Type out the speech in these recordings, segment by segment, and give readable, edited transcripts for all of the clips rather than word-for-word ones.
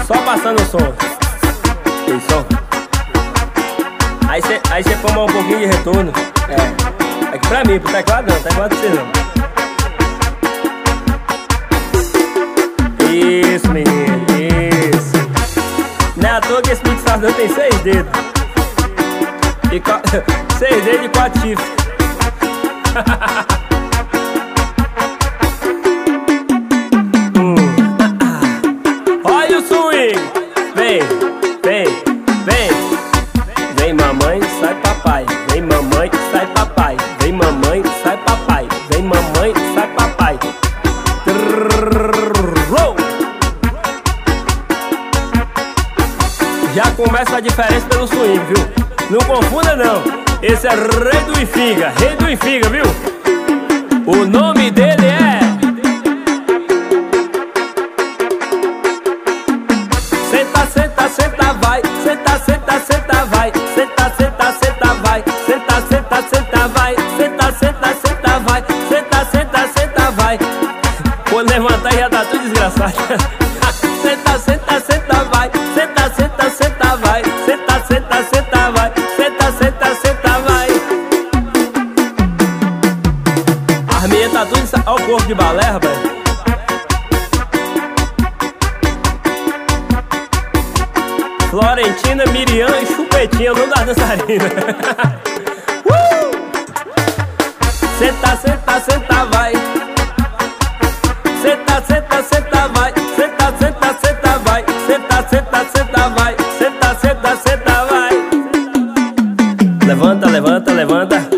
Só passando o som. Isso. Aí cê forma um pouquinho de retorno. É. Aqui pra mim, pro teclado não, teclado pra você não. Isso, menino, isso. Não é à toa que esse mixador tem 6 dedos. E 6 dedos e 4 chifres. Olha o swing. Vem, vem, vem. Vem mamãe, sai papai. Vem mamãe, sai papai. Vem mamãe, sai papai. Vem mamãe, sai papai. Já começa a diferença pelo swing, viu? Não confunda não. Esse é Rei do Infiga, Rei do Infiga, viu? O nome dele é Senta, senta, senta, vai. Senta, senta, senta, vai. Senta, senta, senta, vai. Senta, senta, senta, vai. Senta, senta, senta, vai. Senta, senta, senta, vai. Quando levantar já tá tudo desgraçado. Senta, senta, senta, vai. Senta, senta, senta, vai. Senta, senta, senta, vai. Senta, senta, senta, vai. As minhas tá tudo. Olha o corpo de balé, rapaz. Florentina, Miriam e Chupetinha, o nome das dançarinas. Senta, senta, senta, vai. Senta, senta, senta, vai. Senta, senta, senta, vai. Senta, senta, senta, vai. Senta, senta, senta, vai. Levanta, levanta, levanta.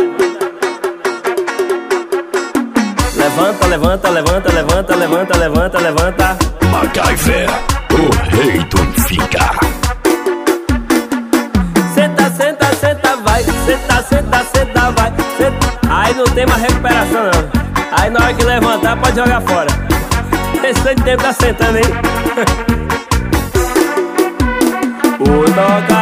Levanta, levanta, levanta, levanta, levanta, levanta, levanta. MacGyver, o Rei do Infiga. Senta, senta, senta, vai. Senta, senta, senta, vai. Senta. Aí não tem mais recuperação não. Aí na hora que levantar pode jogar fora. Esse tempo tá sentando, hein? O toca